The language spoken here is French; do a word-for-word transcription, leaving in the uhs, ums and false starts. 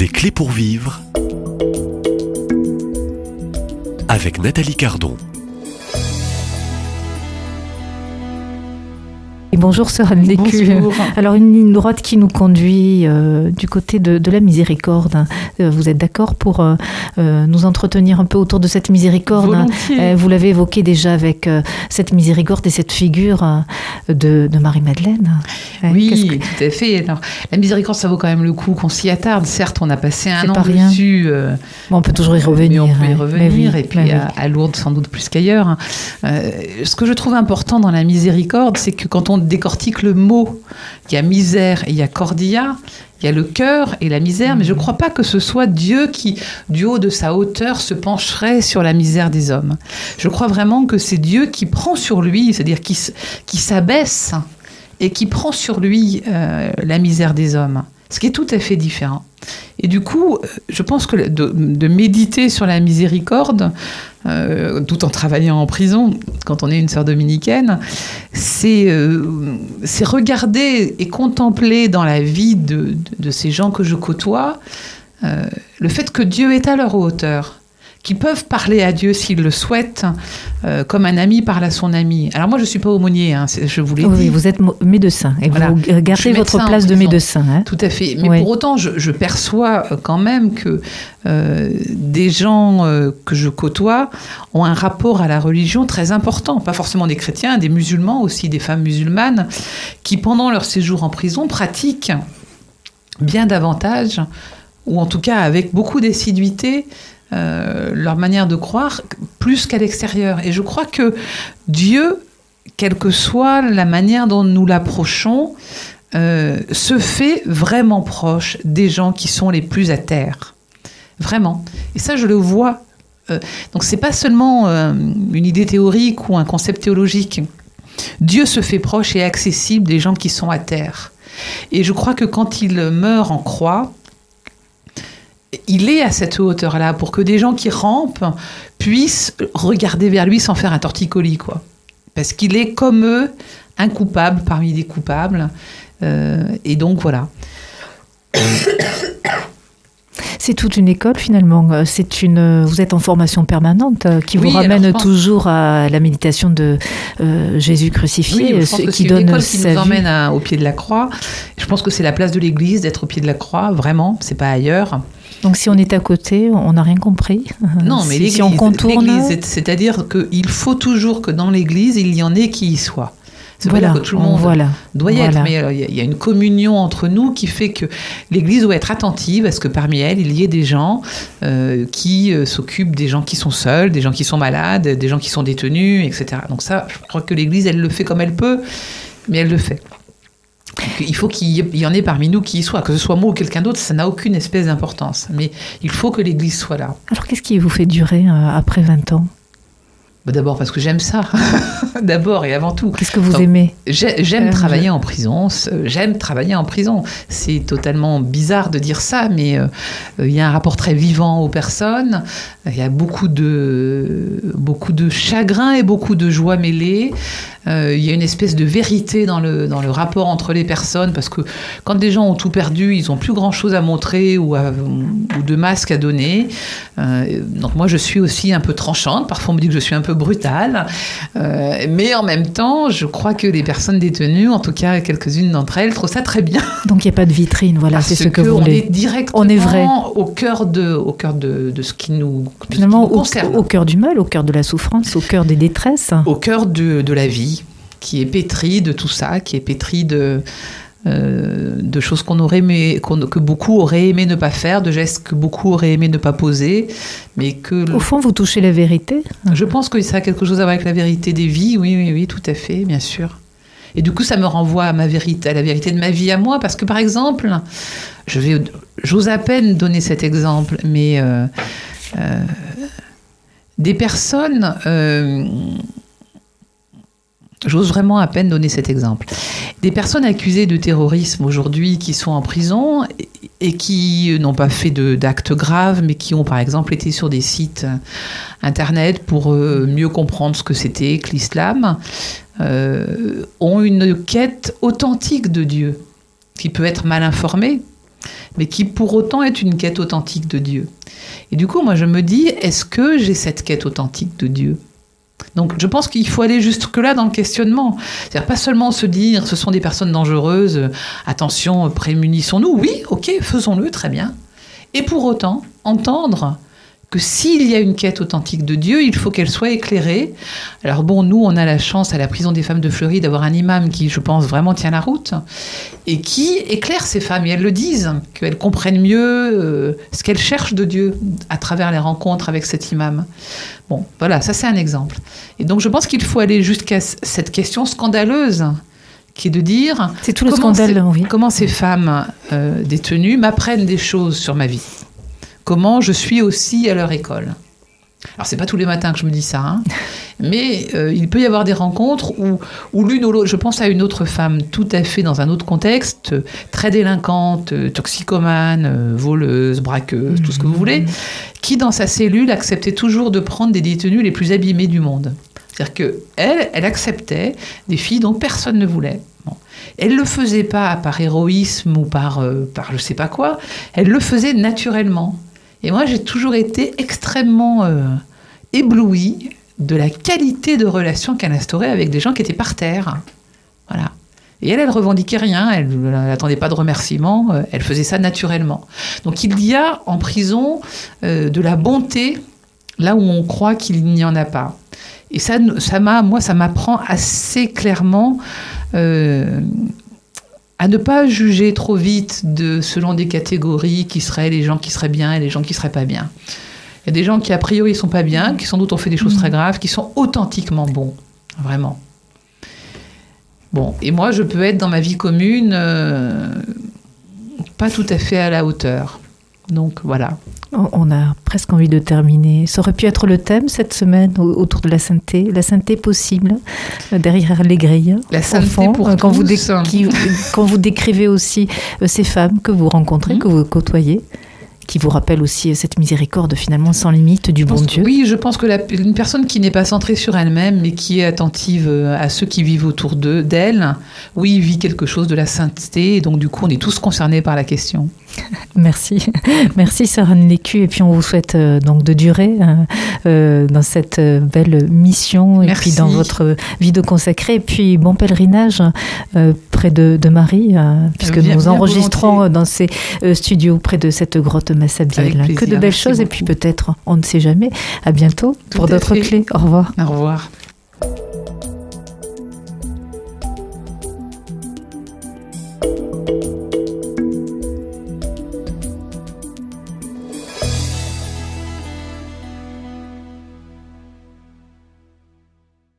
Des clés pour vivre avec Nathalie Cardon. Et bonjour sœur Anne Lécu. Bonjour. Alors une ligne droite qui nous conduit euh, du côté de, de la miséricorde. Euh, vous êtes d'accord pour euh, euh, nous entretenir un peu autour de cette miséricorde? Volontiers. Euh, Vous l'avez évoqué déjà avec euh, cette miséricorde et cette figure euh, de, de Marie-Madeleine. Euh, Oui, qu'est-ce que- tout à fait. Alors, la miséricorde, ça vaut quand même le coup qu'on s'y attarde. Certes, on a passé un C'est an pas rien. dessus. euh, Bon, on peut toujours y revenir. Mais on peut y hein. revenir, Mais oui, et puis mais oui. à, à Lourdes sans doute plus qu'ailleurs. Euh, ce que je trouve important dans la miséricorde, c'est que quand on décortique le mot, il y a misère et il y a cordia, il y a le cœur et la misère, mais je ne crois pas que ce soit Dieu qui, du haut de sa hauteur, se pencherait sur la misère des hommes. Je crois vraiment que c'est Dieu qui prend sur lui, c'est-à-dire qui, s- qui s'abaisse et qui prend sur lui euh, la misère des hommes, ce qui est tout à fait différent. Et du coup, euh, je pense que de, de méditer sur la miséricorde, euh, tout en travaillant en prison, quand on est une sœur dominicaine, c'est euh, c'est regarder et contempler dans la vie de, de, de ces gens que je côtoie, euh, le fait que Dieu est à leur hauteur, qu'ils peuvent parler à Dieu s'ils le souhaitent, euh, comme un ami parle à son ami. Alors moi, je ne suis pas aumônier, hein, c'est- je vous l'ai Oui, dit. vous êtes mo- médecin et Voilà. vous Je suis gardez votre médecin en place de prison. médecin. Hein. Tout à fait. Mais Oui. pour autant, je, je perçois euh, quand même que euh, des gens euh, que je côtoie ont un rapport à la religion très important. Pas forcément des chrétiens, des musulmans aussi, des femmes musulmanes, qui pendant leur séjour en prison pratiquent bien davantage, ou en tout cas avec beaucoup d'assiduité, euh, leur manière de croire, plus qu'à l'extérieur. Et je crois que Dieu, quelle que soit la manière dont nous l'approchons, euh, se fait vraiment proche des gens qui sont les plus à terre. Vraiment. Et ça, je le vois. Euh, donc, c'est pas seulement euh, une idée théorique ou un concept théologique. Dieu se fait proche et accessible des gens qui sont à terre. Et je crois que quand il meurt en croix, il est à cette hauteur-là pour que des gens qui rampent puissent regarder vers lui sans faire un torticolis, quoi. Parce qu'il est comme eux, un coupable parmi des coupables. Euh, et donc, voilà. C'est toute une école finalement. C'est une. Vous êtes en formation permanente euh, qui Oui, vous alors ramène je pense- toujours à la méditation de euh, Jésus crucifié, Oui, je pense ce que qui c'est une donne école qui sa nous vie. emmène à- au pied de la croix. Je pense que c'est la place de l'Église d'être au pied de la croix, vraiment. C'est pas ailleurs. Donc si on est à côté, on n'a rien compris. Non, mais si, l'Église, si on contourne. l'Église, c'est- c'est-à-dire qu'il faut toujours que dans l'Église, il y en ait qui y soient. C'est pas Voilà, dire que tout le on- monde voilà, doit y voilà. être, mais euh, il y a- il y a une communion entre nous qui fait que l'Église doit être attentive à ce que parmi elles, il y ait des gens euh, qui euh, s'occupent des gens qui sont seuls, des gens qui sont malades, des gens qui sont détenus, et cetera. Donc ça, je crois que l'Église, elle le fait comme elle peut, mais elle le fait. Donc, il faut qu'il y ait- il y en ait parmi nous qui y soient, que ce soit moi ou quelqu'un d'autre, ça n'a aucune espèce d'importance. Mais il faut que l'Église soit là. Alors qu'est-ce qui vous fait durer euh, après vingt ans? Bah, d'abord parce que j'aime ça, d'abord et avant tout. Qu'est-ce que vous Donc, aimez? J'ai- J'aime Euh, travailler je- en prison. c'est- J'aime travailler en prison. C'est totalement bizarre de dire ça, mais euh, il y a un rapport très vivant aux personnes. Il y a beaucoup de, beaucoup de chagrin et beaucoup de joie mêlée. Euh, il y a une espèce de vérité dans le, dans le rapport entre les personnes, parce que quand des gens ont tout perdu, ils n'ont plus grand-chose à montrer ou, à- ou de masque à donner. Euh, donc moi, je suis aussi un peu tranchante. Parfois, on me dit que je suis un peu brutale. Euh, mais en même temps, je crois que les personnes détenues, en tout cas quelques-unes d'entre elles, trouvent ça très bien. Donc il n'y a pas de vitrine, voilà, Parce c'est ce que vous on voulez. est directement On est vrai. au cœur de, au cœur de, de ce qui nous, de ce qui Finalement, nous au, concerne. au cœur du mal, au cœur de la souffrance, au cœur des détresses. Au cœur de, de la vie, qui est pétrie de tout ça, qui est pétrie de, euh, de choses qu'on aurait aimé, qu'on, que beaucoup auraient aimé ne pas faire, de gestes que beaucoup auraient aimé ne pas poser, mais que... le- Au fond, vous touchez la vérité. Je pense que ça a quelque chose à voir avec la vérité des vies, oui, oui, oui, tout à fait, bien sûr. Et du coup, ça me renvoie à ma vérité, à la vérité de ma vie à moi, parce que par exemple, je vais, j'ose à peine donner cet exemple, mais euh, euh, des personnes, euh, j'ose vraiment à peine donner cet exemple, des personnes accusées de terrorisme aujourd'hui qui sont en prison et, et qui n'ont pas fait de, d'actes graves, mais qui ont par exemple été sur des sites internet pour euh, mieux comprendre ce que c'était que l'islam, euh, ont une quête authentique de Dieu, qui peut être mal informée, mais qui pour autant est une quête authentique de Dieu. Et du coup, moi je me dis, est-ce que j'ai cette quête authentique de Dieu ? Donc je pense qu'il faut aller jusque-là dans le questionnement. C'est-à-dire pas seulement se dire, ce sont des personnes dangereuses, euh, attention, prémunissons-nous. Oui, ok, faisons-le, très bien. Et pour autant, entendre que s'il y a une quête authentique de Dieu, il faut qu'elle soit éclairée. Alors bon, nous, on a la chance à la prison des femmes de Fleury d'avoir un imam qui, je pense, vraiment tient la route et qui éclaire ces femmes. Et elles le disent, qu'elles comprennent mieux euh, ce qu'elles cherchent de Dieu à travers les rencontres avec cet imam. Bon, voilà, ça c'est un exemple. Et donc je pense qu'il faut aller jusqu'à cette question scandaleuse qui est de dire... C'est tout le scandale, ces, oui. Comment ces femmes euh, détenues m'apprennent des choses sur ma vie. Comment je suis aussi à leur école. Alors, c'est pas tous les matins que je me dis ça, hein, mais euh, il peut y avoir des rencontres où, où l'une ou l'autre, je pense à une autre femme tout à fait dans un autre contexte, très délinquante, toxicomane, voleuse, braqueuse, mmh. tout ce que vous voulez, qui dans sa cellule acceptait toujours de prendre des détenus les plus abîmés du monde. C'est-à-dire qu'elle, elle acceptait des filles dont personne ne voulait. Bon. Elle ne le faisait pas par héroïsme ou par, euh, par je sais pas quoi, elle le faisait naturellement. Et moi, j'ai toujours été extrêmement euh, éblouie de la qualité de relation qu'elle instaurait avec des gens qui étaient par terre. Voilà. Et elle, elle revendiquait rien, elle n'attendait pas de remerciements, euh, elle faisait ça naturellement. Donc il y a en prison euh, de la bonté là où on croit qu'il n'y en a pas. Et ça, ça m'a, moi, ça m'apprend assez clairement euh, à ne pas juger trop vite de, selon des catégories qui seraient les gens qui seraient bien et les gens qui ne seraient pas bien. Il y a des gens qui, a priori, ne sont pas bien, qui sans doute ont fait des choses très graves, qui sont authentiquement bons, vraiment. Bon, et moi, je peux être dans ma vie commune euh, pas tout à fait à la hauteur. Donc, voilà. On a presque envie de terminer. Ça aurait pu être le thème cette semaine autour de la sainteté. La sainteté possible, derrière les grilles. La sainteté pour quand tous. Vous dé- qui, quand vous décrivez aussi ces femmes que vous rencontrez, mmh. que vous côtoyez, qui vous rappellent aussi cette miséricorde finalement sans limite du bon Dieu. Oui, je pense que la, une personne qui n'est pas centrée sur elle-même, mais qui est attentive à ceux qui vivent autour d'eux, d'elle, oui, vit quelque chose de la sainteté. Et donc, du coup, on est tous concernés par la question. Merci. Merci, Sœur Anne Lécu. Et puis, on vous souhaite euh, donc de durer euh, dans cette belle mission et Merci. puis dans votre vie de consacrée. Et puis, bon pèlerinage euh, près de, de Marie, euh, puisque bien, nous bien enregistrons volontiers. Dans ces euh, studios près de cette grotte Massabielle. Que de belles Merci choses. Beaucoup. Et puis, peut-être, on ne sait jamais. À bientôt Tout pour d'autres fait. Clés. Au revoir. Au revoir.